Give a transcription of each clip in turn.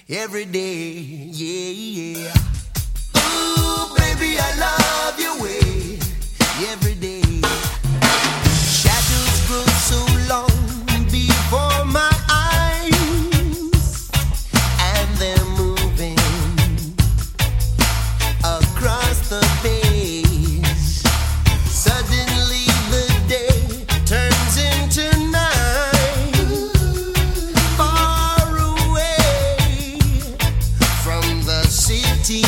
every day. Yeah, yeah. Ooh, baby, I love your way every day. Shadows grow so long before my eyes, and they're moving across the base. Suddenly the day turns into night, far away from the city.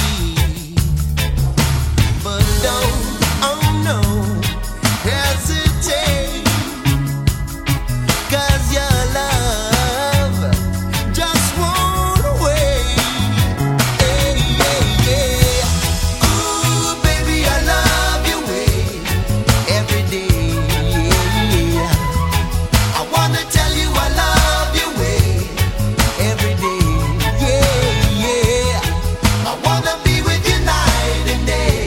But don't, oh no, hesitate, 'cause your love just won't wait. Hey, yeah, yeah. Ooh, baby, I love your way every day. Yeah. I wanna tell you I love your way every day. Yeah, yeah. I wanna be with you night and day.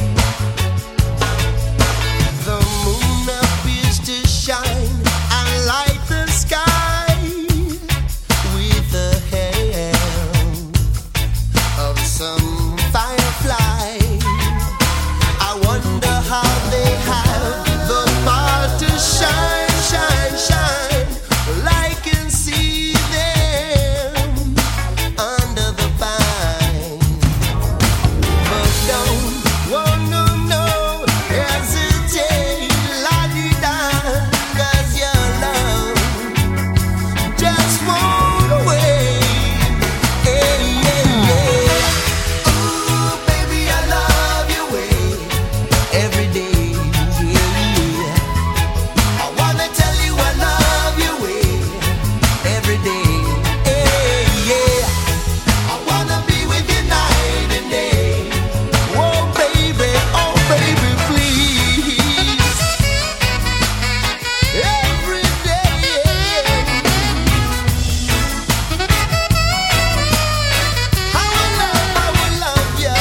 The moon appears to shine and light the sky with the help of some firefly. I wonder how they have the power to shine, shine, shine. Well, I can see them under the pine. But don't, oh no, no, hesitate, la-di-da, 'cause your love just won't wait. Hey, yeah, yeah. Ooh, baby, I love your way every day. Yeah. I wanna tell you I love your way every day. Hey, yeah. I wanna be with you night and day. Oh baby, please. Every day. I will love you.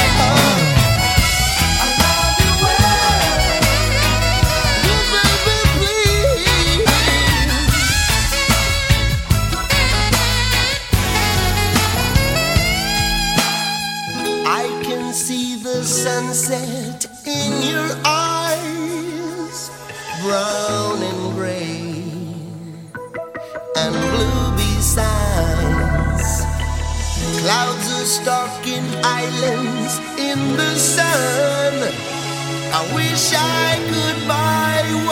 I love you well. Oh, baby, please. I can see the sunset in your eyes, brown and gray and blue besides. Clouds are stalking islands in the sun. I wish I could buy